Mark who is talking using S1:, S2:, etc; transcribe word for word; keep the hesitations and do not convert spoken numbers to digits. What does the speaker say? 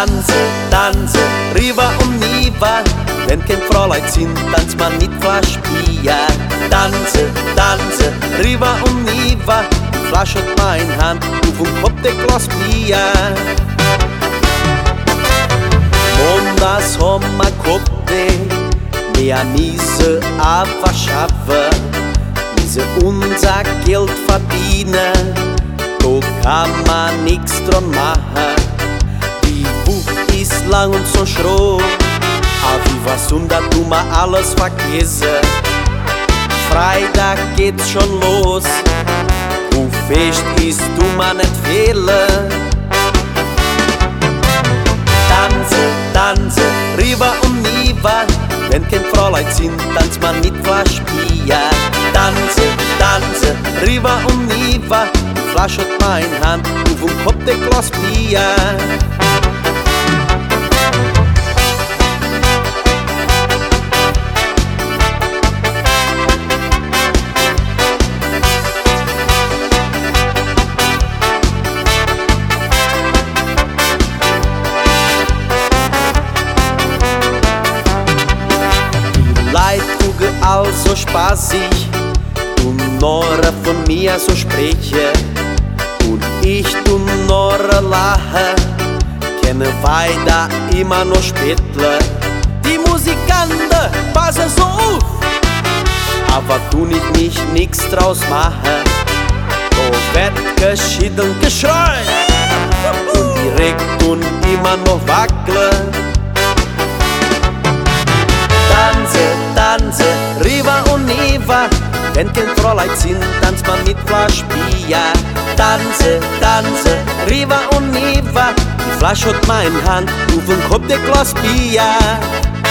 S1: Tanze, tanze, riva und niva. Wenn kein Fräulein sind, tanzt man mit Flasch Bier. Tanze, tanze, riva und niva. Die Flasche hat mein Hand, auf dem Kopf der Glas Bier. Und das haben wir gehabt, mehr miese aber schaffen. Miese unser Geld verdienen, da kann man nix dran machen. Die Buch ist lang und so schroh, aber wie was und da tun wir alles vergessen. Freitag geht's schon los, wo Fest ist, tu man nicht fehlen. Tanze, tanze, riva und niva. Wenn kein Fräulein sind, tanzt man mit Flasch Bier. Tanze, tanze, riva und niva. Die Flasche hat mein Hand, auf dem Kopf der Glas Bier. Also spaßig, du Nora von mir so spreche und ich du Nora lache, kenne weiter immer noch Spätler. Die Musikanten passen so auf, aber tu nicht mich nix draus machen. Da wird geschieden geschreit und direkt und immer noch wackeln. Tanze, tanze, riva und niva. Wenn kein Fräulein sind, tanzt man mit Flasch Bier. Tanze, tanze, riva und niva. Die Flasche hat mein Hand, auf dem Kopf der Glas Bier.